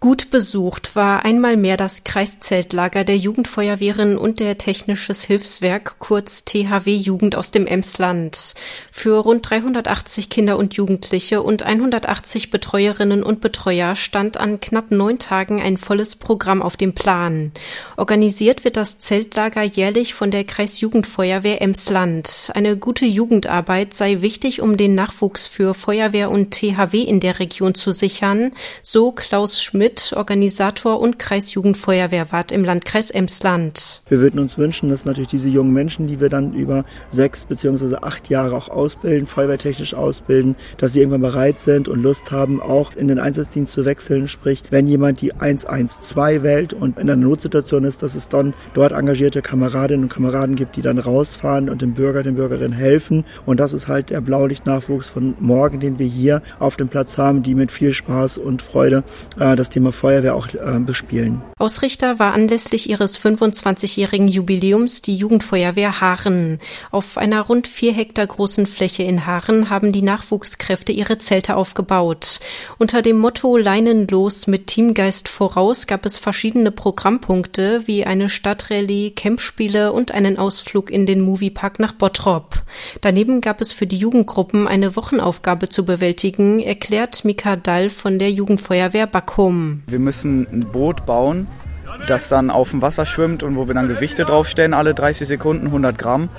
Gut besucht war einmal mehr das Kreiszeltlager der Jugendfeuerwehren und der Technisches Hilfswerk, kurz THW-Jugend aus dem Emsland. Für rund 380 Kinder und Jugendliche und 180 Betreuerinnen und Betreuer stand an knapp 9 Tagen ein volles Programm auf dem Plan. Organisiert wird das Zeltlager jährlich von der Kreisjugendfeuerwehr Emsland. Eine gute Jugendarbeit sei wichtig, um den Nachwuchs für Feuerwehr und THW in der Region zu sichern, so Klaus Schmidt, Organisator und Kreisjugendfeuerwehrwart im Landkreis Emsland. Wir würden uns wünschen, dass natürlich diese jungen Menschen, die wir dann über 6 bzw. 8 Jahre auch ausbilden, feuerwehrtechnisch ausbilden, dass sie irgendwann bereit sind und Lust haben, auch in den Einsatzdienst zu wechseln. Sprich, wenn jemand die 112 wählt und in einer Notsituation ist, dass es dann dort engagierte Kameradinnen und Kameraden gibt, die dann rausfahren und dem Bürger, den Bürgerinnen helfen. Und das ist halt der Blaulichtnachwuchs von morgen, den wir hier auf dem Platz haben, die mit viel Spaß und Freude das Thema Feuerwehr auch bespielen. Ausrichter war anlässlich ihres 25-jährigen Jubiläums die Jugendfeuerwehr Haaren. Auf einer rund 4 Hektar großen Fläche in Haaren haben die Nachwuchskräfte ihre Zelte aufgebaut. Unter dem Motto Leinen los mit Teamgeist voraus gab es verschiedene Programmpunkte wie eine Stadtrallye, Campspiele und einen Ausflug in den Moviepark nach Bottrop. Daneben gab es für die Jugendgruppen eine Wochenaufgabe zu bewältigen, erklärt Mika Dall von der Jugendfeuerwehr Backum. Wir müssen ein Boot bauen, das dann auf dem Wasser schwimmt und wo wir dann Gewichte draufstellen, alle 30 Sekunden, 100 Gramm.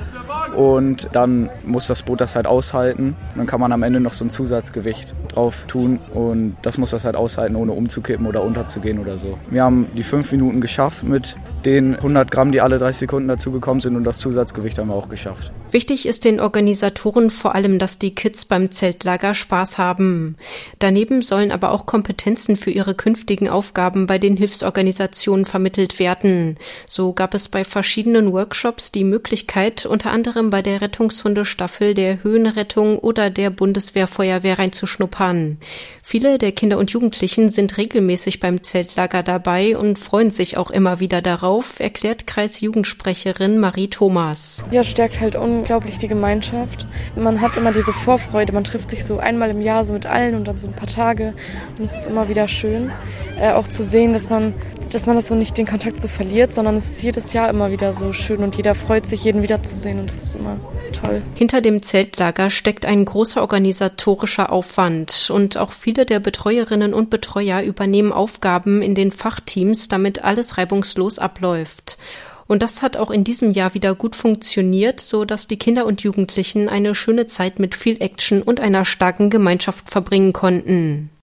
Und dann muss das Boot das halt aushalten. Und dann kann man am Ende noch so ein Zusatzgewicht drauf tun. Und das muss das halt aushalten, ohne umzukippen oder unterzugehen oder so. Wir haben die 5 Minuten geschafft mit den 100 Gramm, die alle 30 Sekunden dazugekommen sind. Und das Zusatzgewicht haben wir auch geschafft. Wichtig ist den Organisatoren vor allem, dass die Kids beim Zeltlager Spaß haben. Daneben sollen aber auch Kompetenzen für ihre künftigen Aufgaben bei den Hilfsorganisationen vermittelt werden. So gab es bei verschiedenen Workshops die Möglichkeit, unter anderem bei der Rettungshundestaffel, der Höhenrettung oder der Bundeswehrfeuerwehr reinzuschnuppern. Viele der Kinder und Jugendlichen sind regelmäßig beim Zeltlager dabei und freuen sich auch immer wieder darauf, erklärt Kreisjugendsprecherin Marie Thomas. Ja, stärkt halt unglaublich die Gemeinschaft. Man hat immer diese Vorfreude, man trifft sich so einmal im Jahr so mit allen und dann so ein paar Tage und es ist immer wieder schön, auch zu sehen, dass man das so nicht den Kontakt so verliert, sondern es ist jedes Jahr immer wieder so schön und jeder freut sich, jeden wiederzusehen und das ist immer toll. Hinter dem Zeltlager steckt ein großer organisatorischer Aufwand und auch viele der Betreuerinnen und Betreuer übernehmen Aufgaben in den Fachteams, damit alles reibungslos abläuft. Und das hat auch in diesem Jahr wieder gut funktioniert, so dass die Kinder und Jugendlichen eine schöne Zeit mit viel Action und einer starken Gemeinschaft verbringen konnten.